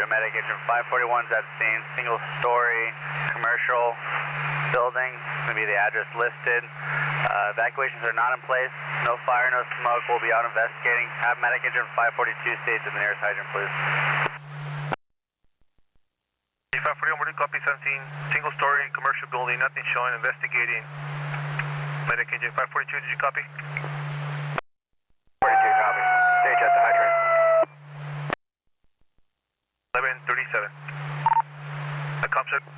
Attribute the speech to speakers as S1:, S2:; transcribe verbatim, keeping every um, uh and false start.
S1: medic engine five forty-one's at scene, single story, commercial building, it's going to be the address listed. Uh, evacuations are not in place, no fire, no smoke, we'll be out investigating. Have medic engine five forty-two stay to the nearest hydrant, please.
S2: five forty-one, we're copy seventeen, single story, commercial building, nothing showing, investigating. Medic engine five forty-two, did you copy?
S1: forty-two, copy. Stage at the hydrant.
S2: eleven thirty-seven. The comp set.